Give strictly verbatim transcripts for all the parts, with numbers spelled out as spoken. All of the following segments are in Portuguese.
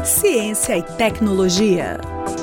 Ciência e tecnologia.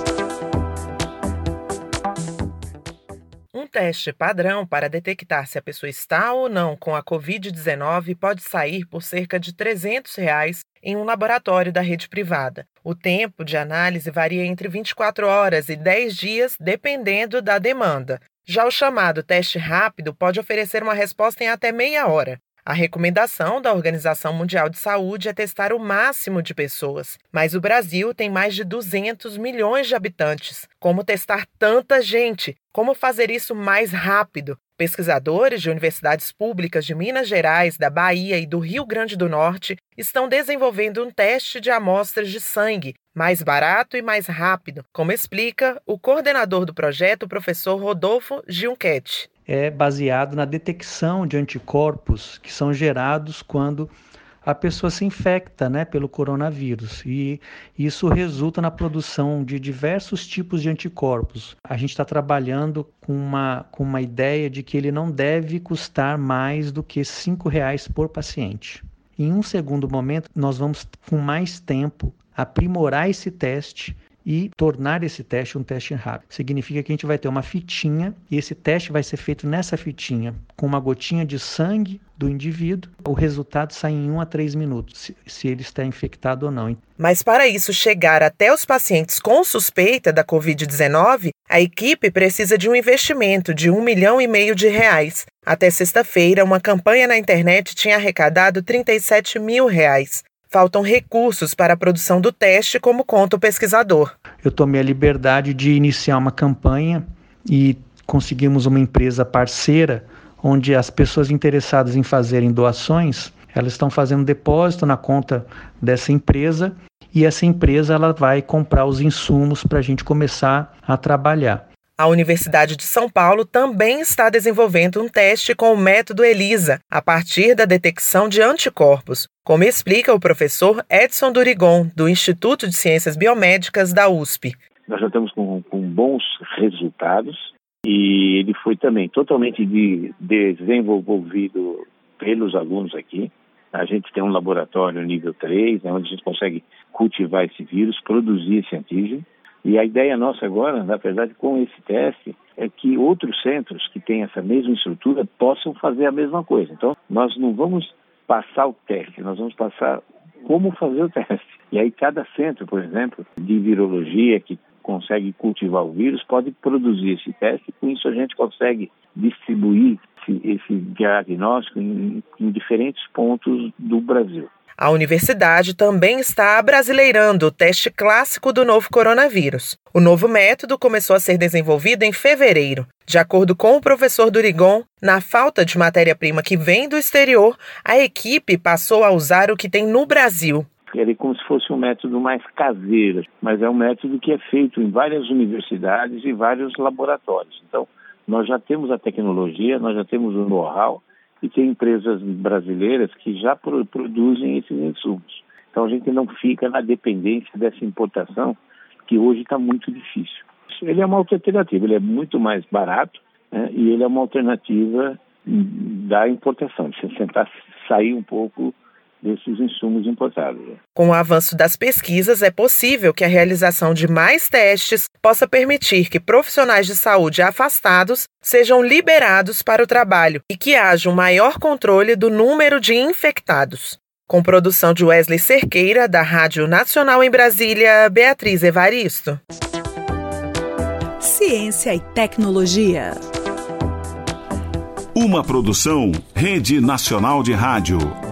Um teste padrão para detectar se a pessoa está ou não com a covid dezenove pode sair por cerca de trezentos reais em um laboratório da rede privada. O tempo de análise varia entre vinte e quatro horas e dez dias, dependendo da demanda. Já o chamado teste rápido pode oferecer uma resposta em até meia hora. A recomendação da Organização Mundial de Saúde é testar o máximo de pessoas, mas o Brasil tem mais de duzentos milhões de habitantes. Como testar tanta gente? Como fazer isso mais rápido? Pesquisadores de universidades públicas de Minas Gerais, da Bahia e do Rio Grande do Norte estão desenvolvendo um teste de amostras de sangue, mais barato e mais rápido, como explica o coordenador do projeto, o professor Rodolfo Giunchetti. É baseado na detecção de anticorpos que são gerados quando a pessoa se infecta, né, pelo coronavírus. E isso resulta na produção de diversos tipos de anticorpos. A gente está trabalhando com uma, com uma ideia de que ele não deve custar mais do que cinco reais por paciente. Em um segundo momento, nós vamos, com mais tempo, aprimorar esse teste e tornar esse teste um teste rápido. Significa que a gente vai ter uma fitinha e esse teste vai ser feito nessa fitinha, com uma gotinha de sangue do indivíduo. O resultado sai em um a três minutos, se, se ele está infectado ou não. Mas para isso chegar até os pacientes com suspeita da covid dezenove, a equipe precisa de um investimento de um milhão e meio de reais. Até sexta-feira, uma campanha na internet tinha arrecadado trinta e sete mil reais. Faltam recursos para a produção do teste, como conta o pesquisador. Eu tomei a liberdade de iniciar uma campanha e conseguimos uma empresa parceira, onde as pessoas interessadas em fazerem doações, elas estão fazendo depósito na conta dessa empresa e essa empresa ela vai comprar os insumos para a gente começar a trabalhar. A Universidade de São Paulo também está desenvolvendo um teste com o método ELISA, a partir da detecção de anticorpos, como explica o professor Edson Durigon, do Instituto de Ciências Biomédicas da U S P. Nós já estamos com, com bons resultados e ele foi também totalmente de, desenvolvido pelos alunos aqui. A gente tem um laboratório nível três, né, onde a gente consegue cultivar esse vírus, produzir esse antígeno. E a ideia nossa agora, na verdade, com esse teste, é que outros centros que têm essa mesma estrutura possam fazer a mesma coisa. Então, nós não vamos passar o teste, nós vamos passar como fazer o teste. E aí cada centro, por exemplo, de virologia que consegue cultivar o vírus, pode produzir esse teste e com isso a gente consegue distribuir esse, esse diagnóstico em, em diferentes pontos do Brasil. A universidade também está abrasileirando o teste clássico do novo coronavírus. O novo método começou a ser desenvolvido em fevereiro. De acordo com o professor Durigon, na falta de matéria-prima que vem do exterior, a equipe passou a usar o que tem no Brasil. Ele é como se fosse um método mais caseiro, mas é um método que é feito em várias universidades e vários laboratórios. Então, nós já temos a tecnologia, nós já temos o know-how, e tem empresas brasileiras que já pro, produzem esses insumos. Então a gente não fica na dependência dessa importação, que hoje está muito difícil. Ele é uma alternativa, ele é muito mais barato, né, e ele é uma alternativa da importação, de você tentar sair um pouco desses insumos importados. Com o avanço das pesquisas, é possível que a realização de mais testes possa permitir que profissionais de saúde afastados sejam liberados para o trabalho e que haja um maior controle do número de infectados. Com produção de Wesley Cerqueira, da Rádio Nacional em Brasília, Beatriz Evaristo. Ciência e tecnologia. Uma produção Rede Nacional de Rádio.